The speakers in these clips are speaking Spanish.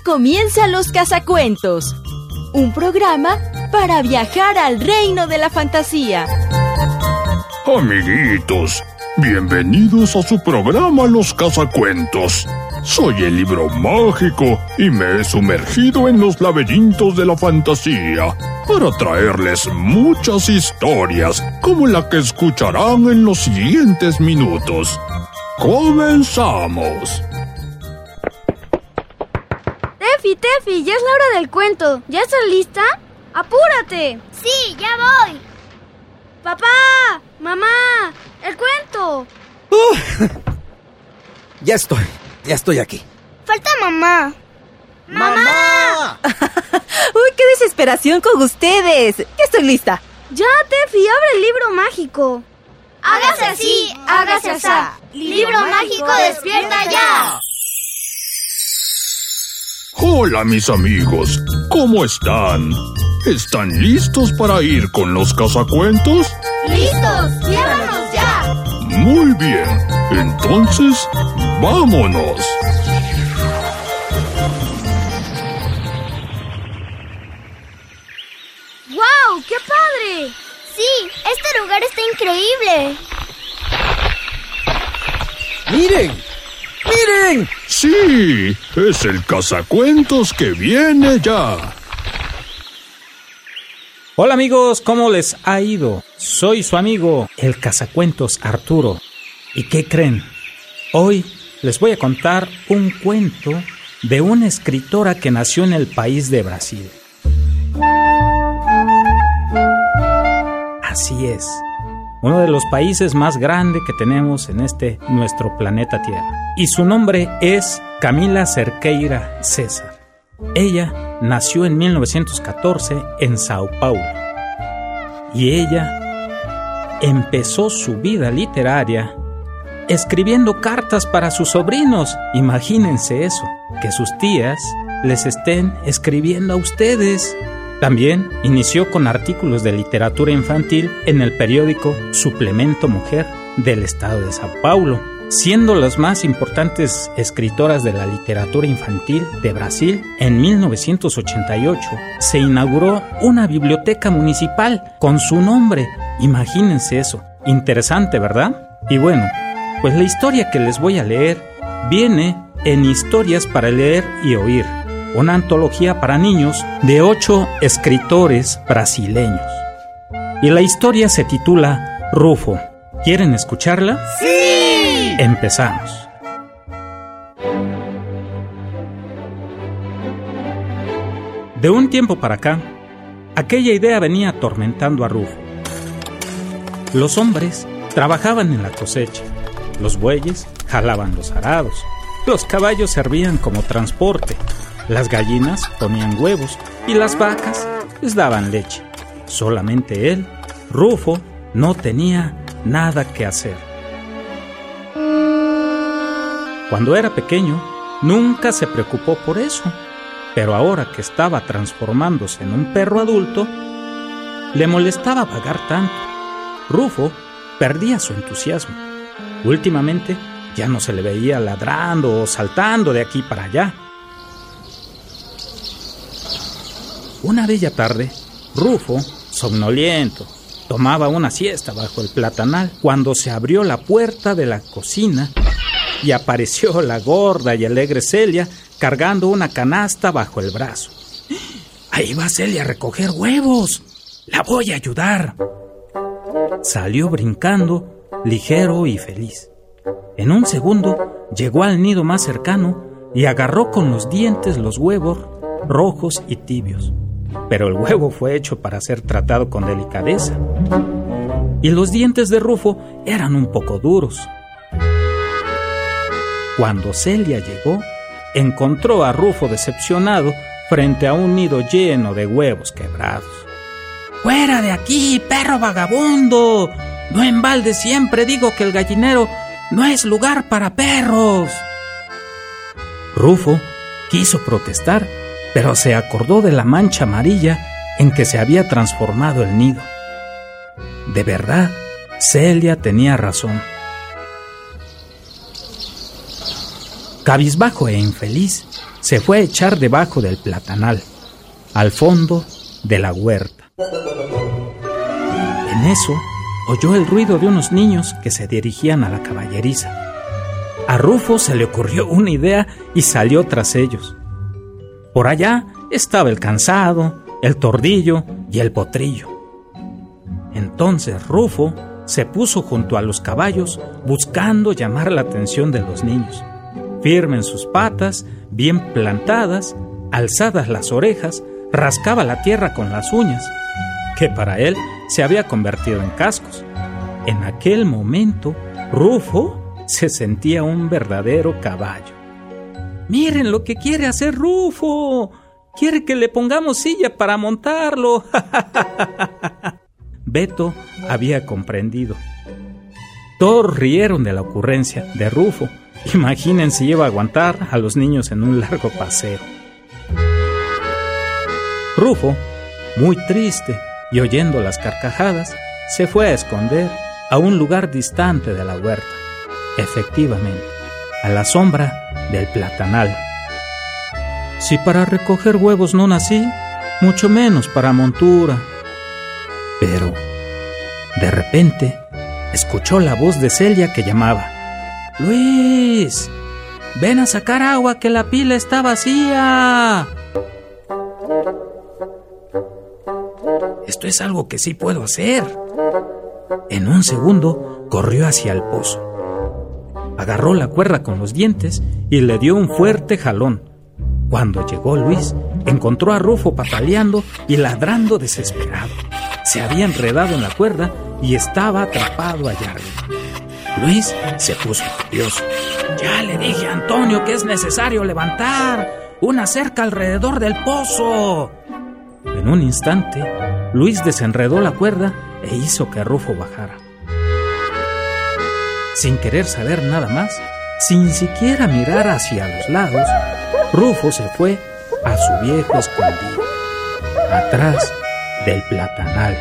comienza Los Cazacuentos, un programa para viajar al reino de la fantasía. Amiguitos, bienvenidos a su programa Los Cazacuentos. Soy el libro mágico y me he sumergido en los laberintos de la fantasía para traerles muchas historias como la que escucharán en los siguientes minutos. ¡Comenzamos! Tefi, ya es la hora del cuento. ¿Ya estás lista? ¡Apúrate! Sí, ya voy. ¡Papá! ¡Mamá! ¡El cuento! Ya estoy aquí. Falta mamá. ¡Mamá! ¡Uy, qué desesperación con ustedes! ¡Ya estoy lista! ¡Ya, Tefi! ¡Abre el libro mágico! ¡Hágase así! ¡Hágase asá! ¡Libro mágico despierta ya! Hola mis amigos, ¿cómo están? ¿Están listos para ir con los cazacuentos? ¡Listos! ¡Llévanos ya! Muy bien, entonces, ¡vámonos! ¡Guau! ¡Qué padre! Sí, este lugar está increíble. ¡Miren! ¡Sí! ¡Es el cazacuentos que viene ya! Hola amigos, ¿cómo les ha ido? Soy su amigo, el cazacuentos Arturo. ¿Y qué creen? Hoy les voy a contar un cuento de una escritora que nació en el país de Brasil. Así es, uno de los países más grandes que tenemos en nuestro planeta Tierra. Y su nombre es Camila Cerqueira César. Ella nació en 1914 en Sao Paulo. Y ella empezó su vida literaria escribiendo cartas para sus sobrinos. Imagínense eso, que sus tías les estén escribiendo a ustedes. También inició con artículos de literatura infantil en el periódico Suplemento Mujer del estado de Sao Paulo, siendo las más importantes escritoras de la literatura infantil de Brasil. En 1988 se inauguró una biblioteca municipal con su nombre. Imagínense eso, interesante, ¿verdad? Y bueno, pues la historia que les voy a leer viene en Historias para leer y oír, una antología para niños de 8 escritores brasileños. Y la historia se titula Rufo. ¿Quieren escucharla? ¡Sí! Empezamos. De un tiempo para acá, aquella idea venía atormentando a Rufo. Los hombres trabajaban en la cosecha, los bueyes jalaban los arados, los caballos servían como transporte, las gallinas ponían huevos y las vacas les daban leche. Solamente él, Rufo, no tenía nada que hacer. Cuando era pequeño, nunca se preocupó por eso, pero ahora que estaba transformándose en un perro adulto, le molestaba vagar tanto. Rufo perdía su entusiasmo. Últimamente ya no se le veía ladrando o saltando de aquí para allá. Una bella tarde, Rufo, somnoliento, tomaba una siesta bajo el platanal cuando se abrió la puerta de la cocina y apareció la gorda y alegre Celia cargando una canasta bajo el brazo. ¡Ahí va Celia a recoger huevos! ¡La voy a ayudar! Salió brincando, ligero y feliz. En un segundo llegó al nido más cercano y agarró con los dientes los huevos rojos y tibios. Pero el huevo fue hecho para ser tratado con delicadeza. Y los dientes de Rufo eran un poco duros. Cuando Celia llegó, encontró a Rufo decepcionado frente a un nido lleno de huevos quebrados. ¡Fuera de aquí, perro vagabundo! No en balde siempre digo que el gallinero no es lugar para perros. Rufo quiso protestar, pero se acordó de la mancha amarilla en que se había transformado el nido. De verdad, Celia tenía razón. Cabizbajo e infeliz, se fue a echar debajo del platanal, al fondo de la huerta. En eso, oyó el ruido de unos niños que se dirigían a la caballeriza. A Rufo se le ocurrió una idea y salió tras ellos. Por allá estaba el Cansado, el Tordillo y el Potrillo. Entonces Rufo se puso junto a los caballos buscando llamar la atención de los niños. Firme en sus patas, bien plantadas, alzadas las orejas, rascaba la tierra con las uñas, que para él se había convertido en cascos. En aquel momento, Rufo se sentía un verdadero caballo. ¡Miren lo que quiere hacer Rufo! ¡Quiere que le pongamos silla para montarlo! Beto había comprendido. Todos rieron de la ocurrencia de Rufo. Imaginen si iba a aguantar a los niños en un largo paseo. Rufo, muy triste y oyendo las carcajadas, se fue a esconder a un lugar distante de la huerta. Efectivamente, a la sombra del platanal. Si para recoger huevos no nací, mucho menos para montura. Pero, de repente, escuchó la voz de Celia que llamaba: ¡Luis! ¡Ven a sacar agua que la pila está vacía! Esto es algo que sí puedo hacer. En un segundo corrió hacia el pozo. Agarró la cuerda con los dientes y le dio un fuerte jalón. Cuando llegó Luis, encontró a Rufo pataleando y ladrando desesperado. Se había enredado en la cuerda y estaba atrapado allá arriba. Luis se puso furioso. Ya le dije a Antonio que es necesario levantar una cerca alrededor del pozo. En un instante, Luis desenredó la cuerda e hizo que Rufo bajara. Sin querer saber nada más, sin siquiera mirar hacia los lados, Rufo se fue a su viejo escondido, atrás del platanal.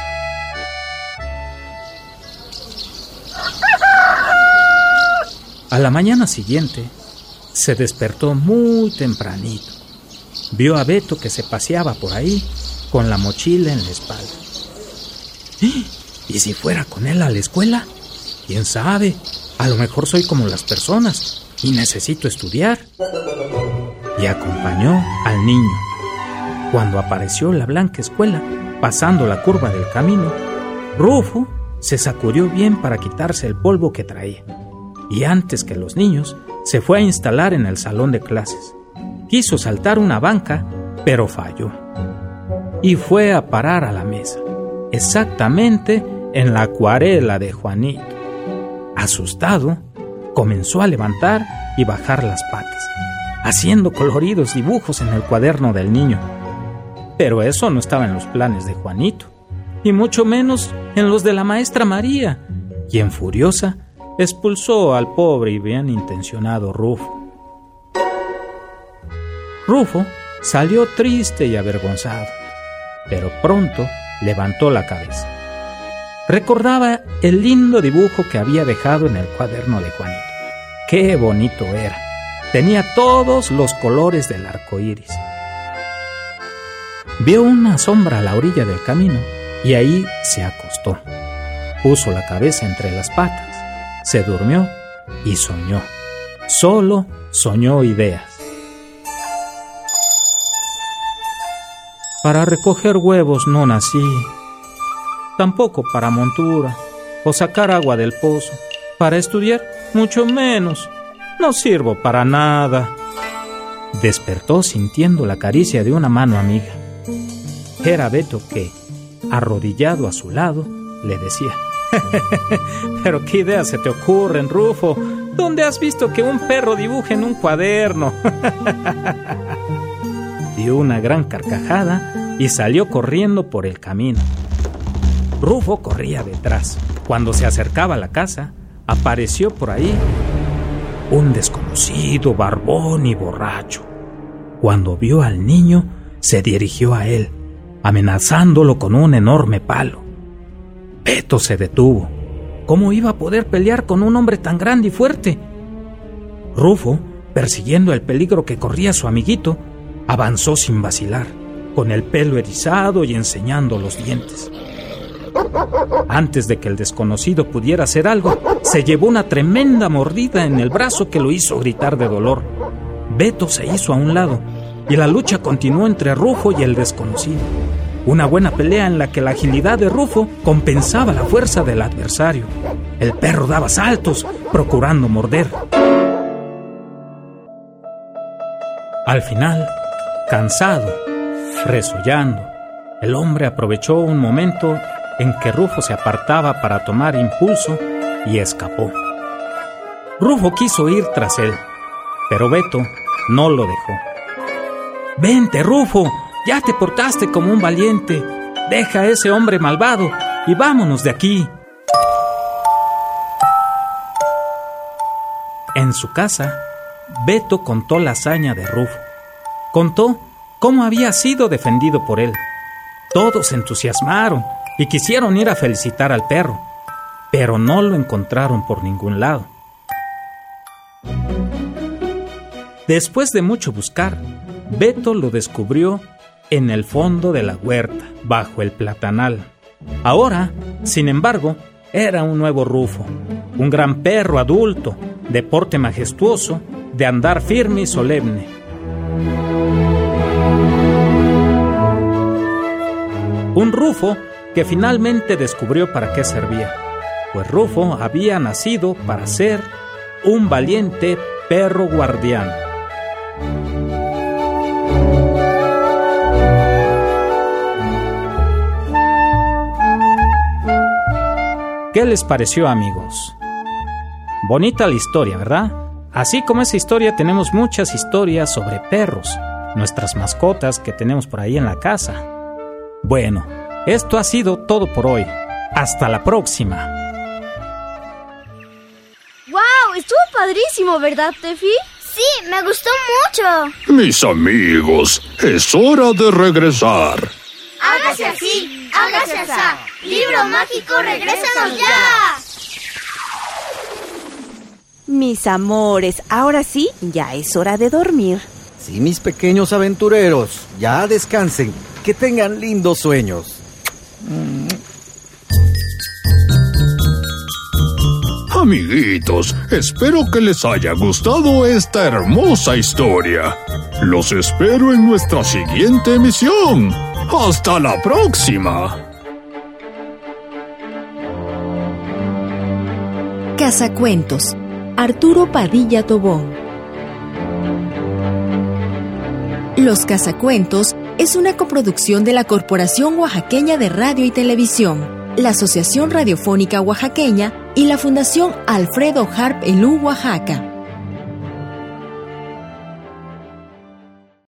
A la mañana siguiente, se despertó muy tempranito. Vio a Beto que se paseaba por ahí con la mochila en la espalda. ¿Y si fuera con él a la escuela? ¿Quién sabe? A lo mejor soy como las personas y necesito estudiar. Y acompañó al niño. Cuando apareció la blanca escuela, pasando la curva del camino, Rufo se sacudió bien para quitarse el polvo que traía. Y antes que los niños, se fue a instalar en el salón de clases. Quiso saltar una banca, pero falló. Y fue a parar a la mesa, exactamente en la acuarela de Juanito. Asustado, comenzó a levantar y bajar las patas, haciendo coloridos dibujos en el cuaderno del niño. Pero eso no estaba en los planes de Juanito, y mucho menos en los de la maestra María, quien furiosa expulsó al pobre y bien intencionado Rufo. Rufo salió triste y avergonzado, pero pronto levantó la cabeza. Recordaba el lindo dibujo que había dejado en el cuaderno de Juanito. ¡Qué bonito era! Tenía todos los colores del arco iris. Vio una sombra a la orilla del camino y ahí se acostó. Puso la cabeza entre las patas, se durmió y soñó. Solo soñó ideas. Para recoger huevos no nací, tampoco para montura o sacar agua del pozo. Para estudiar, mucho menos. No sirvo para nada. Despertó sintiendo la caricia de una mano amiga. Era Beto que, arrodillado a su lado, le decía: «Pero qué ideas se te ocurren, Rufo. ¿Dónde has visto que un perro dibuje en un cuaderno?» Dio una gran carcajada y salió corriendo por el camino. Rufo corría detrás. Cuando se acercaba a la casa, apareció por ahí un desconocido, barbón y borracho. Cuando vio al niño, se dirigió a él, amenazándolo con un enorme palo. Beto se detuvo. ¿Cómo iba a poder pelear con un hombre tan grande y fuerte? Rufo persiguiendo el peligro que corría su amiguito, avanzó sin vacilar, con el pelo erizado y enseñando los dientes. Antes de que el desconocido pudiera hacer algo, se llevó una tremenda mordida en el brazo que lo hizo gritar de dolor. Beto se hizo a un lado y la lucha continuó entre Rufo y el desconocido. Una buena pelea en la que la agilidad de Rufo compensaba la fuerza del adversario. El perro daba saltos, procurando morder. Al final, cansado, resollando, el hombre aprovechó un momento en que Rufo se apartaba para tomar impulso y escapó. Rufo quiso ir tras él, pero Beto no lo dejó. «Vente, Rufo, ya te portaste como un valiente. Deja a ese hombre malvado y vámonos de aquí». En su casa, Beto contó la hazaña de Rufo. Contó cómo había sido defendido por él. Todos se entusiasmaron y quisieron ir a felicitar al perro, pero no lo encontraron por ningún lado. Después de mucho buscar, Beto lo descubrió en el fondo de la huerta, bajo el platanal. Ahora, sin embargo, era un nuevo Rufo, un gran perro adulto, de porte majestuoso, de andar firme y solemne. Un Rufo que finalmente descubrió para qué servía, pues Rufo había nacido para ser un valiente perro guardián. ¿Qué les pareció, amigos? Bonita la historia, ¿verdad? Así como esa historia, tenemos muchas historias sobre perros, nuestras mascotas que tenemos por ahí en la casa. Bueno, esto ha sido todo por hoy. Hasta la próxima. ¡Wow! Estuvo padrísimo, ¿verdad, Tefi? Sí, me gustó mucho. Mis amigos, es hora de regresar. Hágase así, hágase así. Libro mágico, regrésanos ya. Mis amores, ahora sí, ya es hora de dormir. Sí, mis pequeños aventureros, ya descansen, que tengan lindos sueños. Amiguitos, espero que les haya gustado esta hermosa historia. Los espero en nuestra siguiente emisión. ¡Hasta la próxima! Casacuentos, Arturo Padilla Tobón. Los Casacuentos es una coproducción de la Corporación Oaxaqueña de Radio y Televisión, la Asociación Radiofónica Oaxaqueña y la Fundación Alfredo Harp Elú, Oaxaca.